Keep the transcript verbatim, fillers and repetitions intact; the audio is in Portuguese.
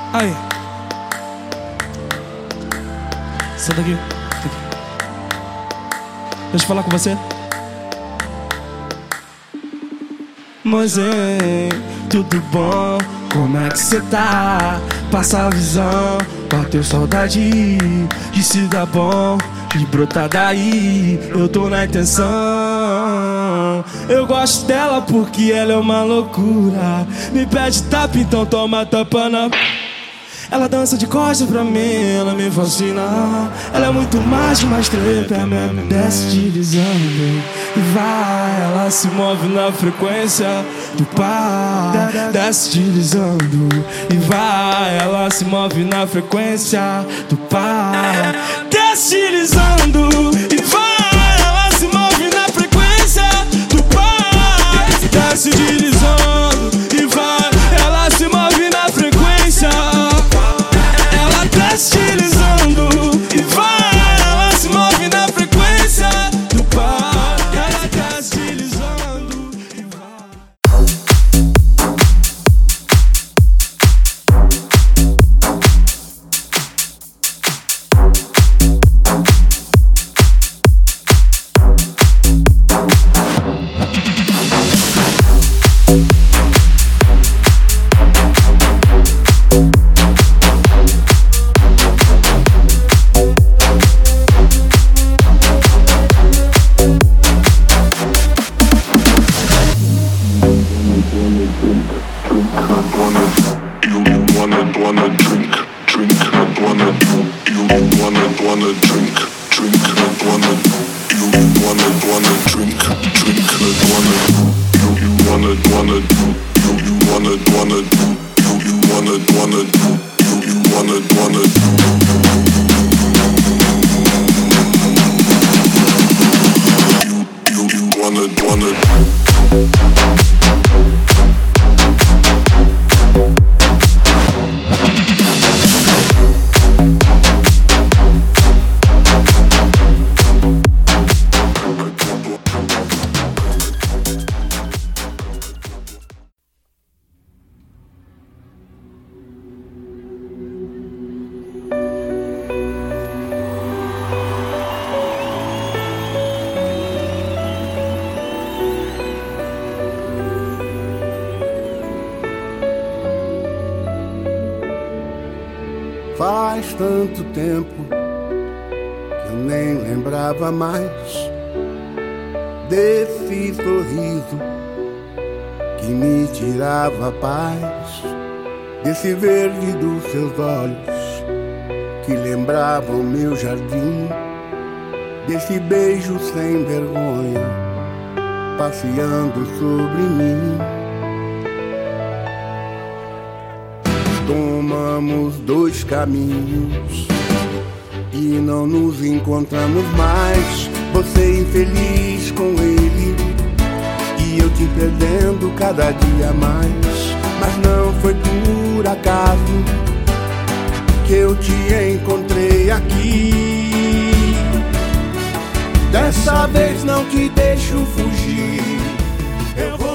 Aí. Senta aqui. Deixa eu falar com você. Moisés, tudo bom? Como é que cê tá? Passa a visão, bateu saudade de se dar bom, de brotar daí. Eu tô na intenção. Eu gosto dela porque ela é uma loucura. Me pede tapa, então toma tapa na... Ela dança de costas pra mim, ela me fascina. Ela é muito mais que uma estrepa, me desce deslizando e vai. Ela se move na frequência do par, desce deslizando e vai. Ela se move na frequência do par, desce deslizando e vai. Ela se move na frequência do par, desce deslizando e vai. Ela se move na frequência, deslizando e vai. Ela se move na frequência do par. Ela deslizando e vai. Faz tanto tempo que eu nem lembrava mais desse sorriso que me tirava a paz, desse verde dos seus olhos que lembravam meu jardim, desse beijo sem vergonha passeando sobre mim. Tomamos dois caminhos e não nos encontramos mais. Você infeliz com ele e eu te perdendo cada dia mais. Mas não foi por acaso que eu te encontrei aqui. Dessa vez não te deixo fugir. Eu vou